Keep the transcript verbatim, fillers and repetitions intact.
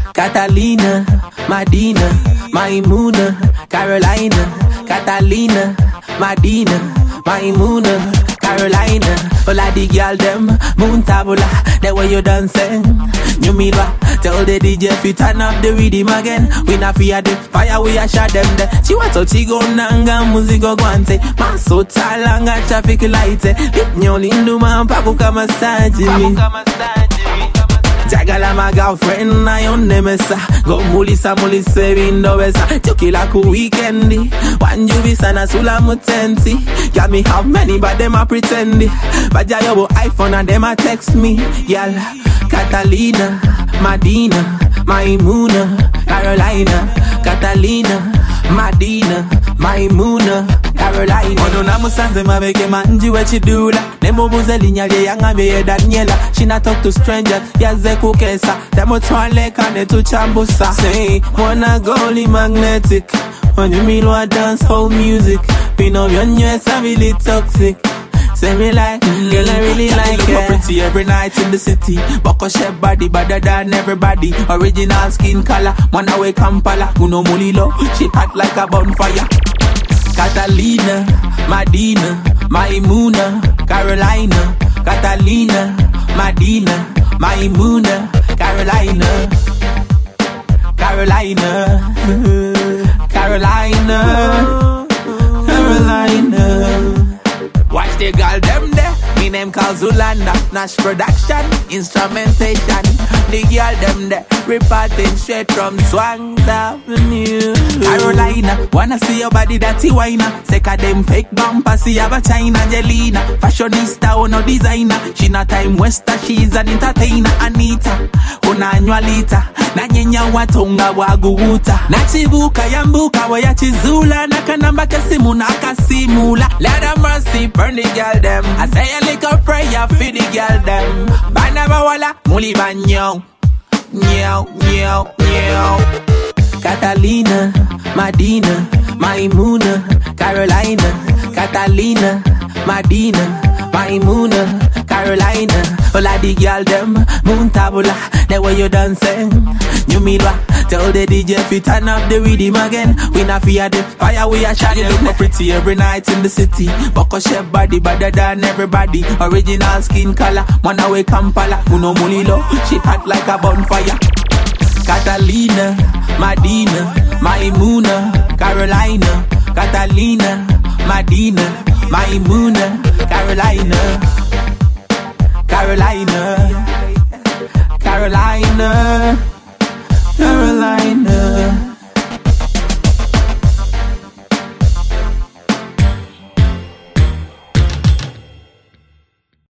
Catalina, Madina, Maimuna, Carolina, Catalina, Madina, Maimuna, Carolina. All of the girl them, moon tabula, the way you dancing. You mean what? Tell the D J fi turn up the rhythm again. We not fear the fire, we a shot them there. She want to chigo nanga, musico guante. Maso talanga, traffic light. Nyo lindu man, papu kama massage me. Jagala my girlfriend, I on nemesa. Go mulisa mulisa vindo besa. Chukila ku weekendi. Wanju bisana sula mutenti. Got me have many but them a pretendi. But jayobo iPhone and them a text me. Yal, Catalina, Madina, Maimuna, Carolina, Catalina, Madina, Maimuna, Carolina. Ono na musanze mabeke manji wechidula. Nemo buzelinya de yanga me Daniela. She not talk to strangers, yaze kukesa. Demo twale kane tu chambusa. Say, wanna goli magnetic. When you mean what dance whole music. Pin up your new really toxic. Say me like, mm, girl I really like it. Look pretty every night in the city. Boko shape body better than everybody. Original skin color, man away Kampala. Uno mulilo, she hot like a bonfire. Catalina, Madina, Maimuna, Carolina, Catalina, Madina, Maimuna, Carolina, Carolina, Carolina, Carolina. Watch the girl them there. Me name called Zulanda. Nash production, instrumentation. The girl them there. Reporting straight from Swang Avenue. Carolina, wanna see your body that's whiner. Seka them fake bumper, see have a China Jelena. Fashionista or no designer. She not time waster, she's an entertainer. Anita, una annualita. Na nyenya watonga waguuta. Na chibuka yambuka waya chizula. Na kanamba kasimu na kasimula. Let them mercy, burn the girl them. I say a little prayer for the girl them. Banaba wala, muli banyo. Nyao, nyao, nyao. Catalina, Madina, Maimuna, Carolina, Catalina, Madina, Maimuna, Carolina. All of the girl them, moon tabula, the way you dancing. You mean what? Tell the D J fi turn up the rhythm again. We not fear the fire, we a shot. You look more pretty every night in the city. Boko shape body better than everybody. Original skin color, man away Kampala. Uno mulilo, she hot like a bonfire. Catalina, Madina, Maimuna, Carolina, Catalina, Madina, Maimuna, Carolina, Carolina, Carolina.